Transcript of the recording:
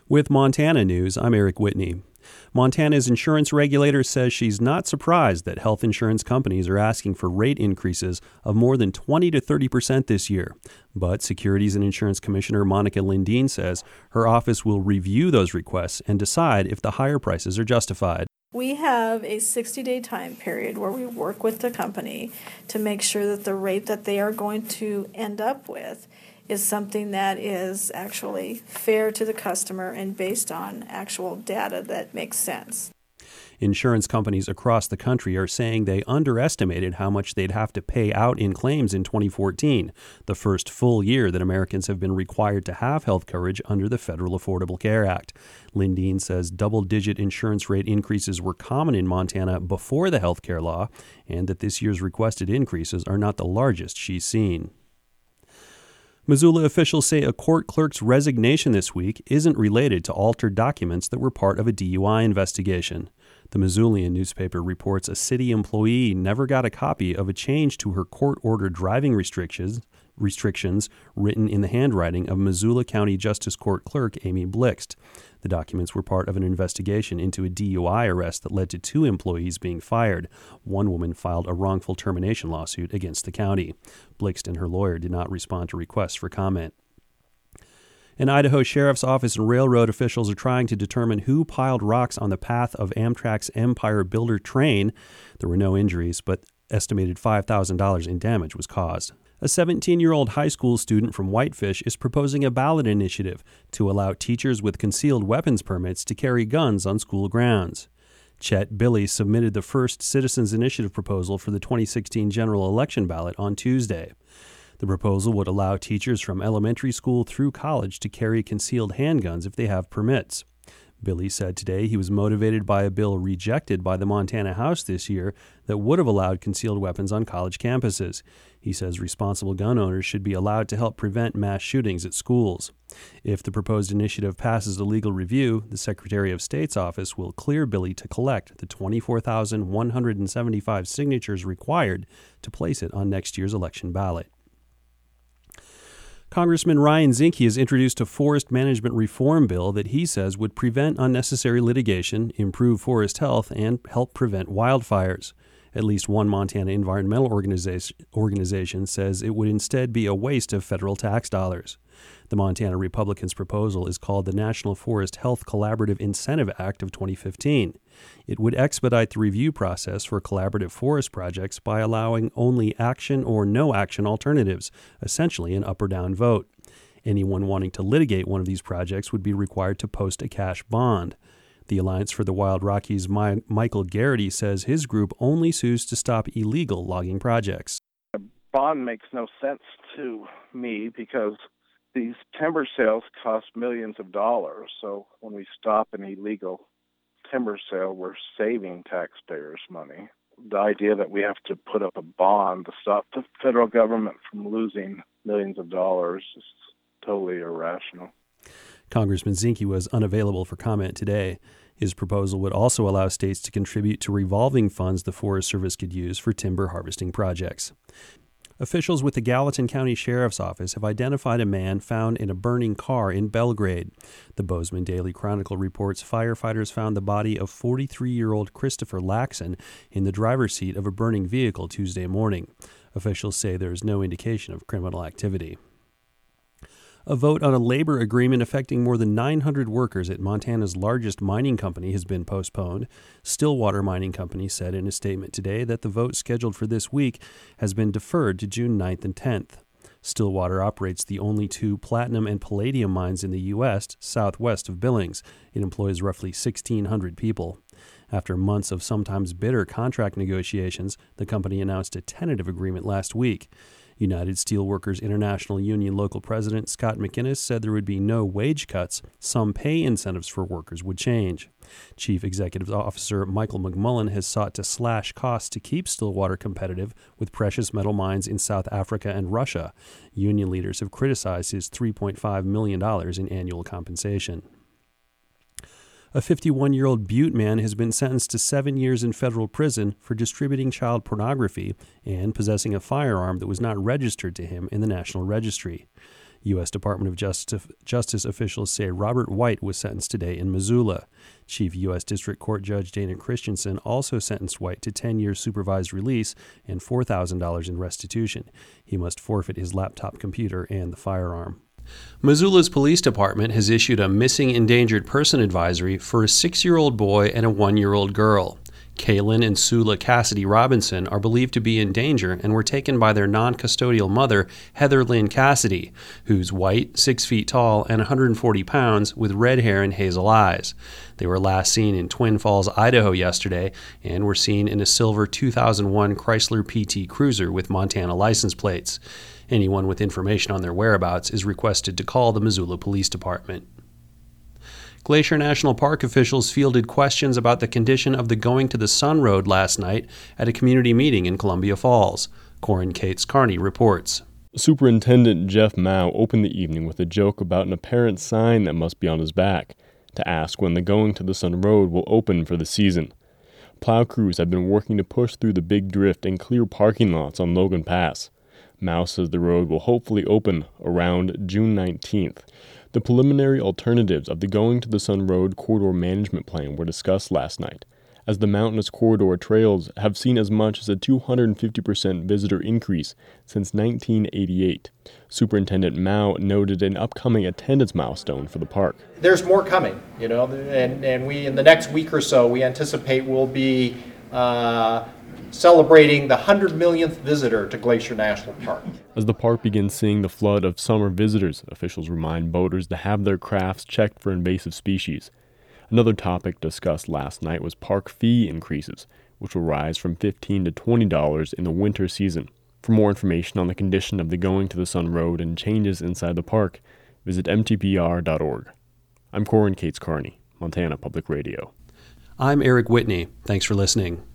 With Montana News, I'm Eric Whitney. Montana's insurance regulator says she's not surprised that health insurance companies are asking for rate increases of more than 20 to 30% this year. But Securities and Insurance Commissioner Monica Lindeen says her office will review those requests and decide if the higher prices are justified. We have a 60-day time period where we work with the company to make sure that the rate that they are going to end up with is something that is actually fair to the customer and based on actual data that makes sense. Insurance companies across the country are saying they underestimated how much they'd have to pay out in claims in 2014, the first full year that Americans have been required to have health coverage under the Federal Affordable Care Act. Lindeen says double-digit insurance rate increases were common in Montana before the health care law, and that this year's requested increases are not the largest she's seen. Missoula officials say a court clerk's resignation this week isn't related to altered documents that were part of a DUI investigation. The Missoulian newspaper reports a city employee never got a copy of a change to her court-ordered driving restrictions written in the handwriting of Missoula County Justice Court Clerk Amy Blixt. The documents were part of an investigation into a DUI arrest that led to 2 employees being fired. One woman filed a wrongful termination lawsuit against the county. Blixt and her lawyer did not respond to requests for comment. An Idaho Sheriff's Office and railroad officials are trying to determine who piled rocks on the path of Amtrak's Empire Builder train. There were no injuries, but estimated $5,000 in damage was caused. A 17-year-old high school student from Whitefish is proposing a ballot initiative to allow teachers with concealed weapons permits to carry guns on school grounds. Chet Billy submitted the first Citizens Initiative proposal for the 2016 general election ballot on Tuesday. The proposal would allow teachers from elementary school through college to carry concealed handguns if they have permits. Billy said today he was motivated by a bill rejected by the Montana House this year that would have allowed concealed weapons on college campuses. He says responsible gun owners should be allowed to help prevent mass shootings at schools. If the proposed initiative passes a legal review, the Secretary of State's office will clear Billy to collect the 24,175 signatures required to place it on next year's election ballot. Congressman Ryan Zinke has introduced a forest management reform bill that he says would prevent unnecessary litigation, improve forest health, and help prevent wildfires. At least one Montana environmental organization says it would instead be a waste of federal tax dollars. The Montana Republicans' proposal is called the National Forest Health Collaborative Incentive Act of 2015. It would expedite the review process for collaborative forest projects by allowing only action or no action alternatives, essentially an up or down vote. Anyone wanting to litigate one of these projects would be required to post a cash bond. The Alliance for the Wild Rockies' Michael Garrity says his group only sues to stop illegal logging projects. A bond makes no sense to me because these timber sales cost millions of dollars. So when we stop an illegal timber sale, we're saving taxpayers money. The idea that we have to put up a bond to stop the federal government from losing millions of dollars is totally irrational. Congressman Zinke was unavailable for comment today. His proposal would also allow states to contribute to revolving funds the Forest Service could use for timber harvesting projects. Officials with the Gallatin County Sheriff's Office have identified a man found in a burning car in Belgrade. The Bozeman Daily Chronicle reports firefighters found the body of 43-year-old Christopher Laxon in the driver's seat of a burning vehicle Tuesday morning. Officials say there is no indication of criminal activity. A vote on a labor agreement affecting more than 900 workers at Montana's largest mining company has been postponed. Stillwater Mining Company said in a statement today that the vote scheduled for this week has been deferred to June 9th and 10th. Stillwater operates the only 2 platinum and palladium mines in the U.S. southwest of Billings. It employs roughly 1,600 people. After months of sometimes bitter contract negotiations, the company announced a tentative agreement last week. United Steelworkers International Union local president Scott McInnes said there would be no wage cuts. Some pay incentives for workers would change. Chief Executive Officer Michael McMullen has sought to slash costs to keep Stillwater competitive with precious metal mines in South Africa and Russia. Union leaders have criticized his $3.5 million in annual compensation. A 51-year-old Butte man has been sentenced to 7 years in federal prison for distributing child pornography and possessing a firearm that was not registered to him in the National Registry. U.S. Department of Justice officials say Robert White was sentenced today in Missoula. Chief U.S. District Court Judge Dana Christensen also sentenced White to 10 years supervised release and $4,000 in restitution. He must forfeit his laptop computer and the firearm. Missoula's police department has issued a missing endangered person advisory for a 6-year-old boy and a 1-year-old girl. Kaylin and Sula Cassidy Robinson are believed to be in danger and were taken by their non-custodial mother, Heather Lynn Cassidy, who's white, 6 feet tall, and 140 pounds, with red hair and hazel eyes. They were last seen in Twin Falls, Idaho yesterday, and were seen in a silver 2001 Chrysler PT Cruiser with Montana license plates. Anyone with information on their whereabouts is requested to call the Missoula Police Department. Glacier National Park officials fielded questions about the condition of the Going to the Sun Road last night at a community meeting in Columbia Falls. Corin Cates Carney reports. Superintendent Jeff Mao opened the evening with a joke about an apparent sign that must be on his back to ask when the Going to the Sun Road will open for the season. Plow crews have been working to push through the big drift and clear parking lots on Logan Pass. Mao says the road will hopefully open around June 19th. The preliminary alternatives of the Going to the Sun Road Corridor Management Plan were discussed last night, as the mountainous corridor trails have seen as much as a 250% visitor increase since 1988. Superintendent Mao noted an upcoming attendance milestone for the park. There's more coming, and we, in the next week or so, we anticipate we'll be celebrating the 100 millionth visitor to Glacier National Park. As the park begins seeing the flood of summer visitors, officials remind boaters to have their crafts checked for invasive species. Another topic discussed last night was park fee increases, which will rise from $15 to $20 in the winter season. For more information on the condition of the Going to the Sun Road and changes inside the park, visit mtpr.org. I'm Corin Cates Carney, Montana Public Radio. I'm Eric Whitney. Thanks for listening.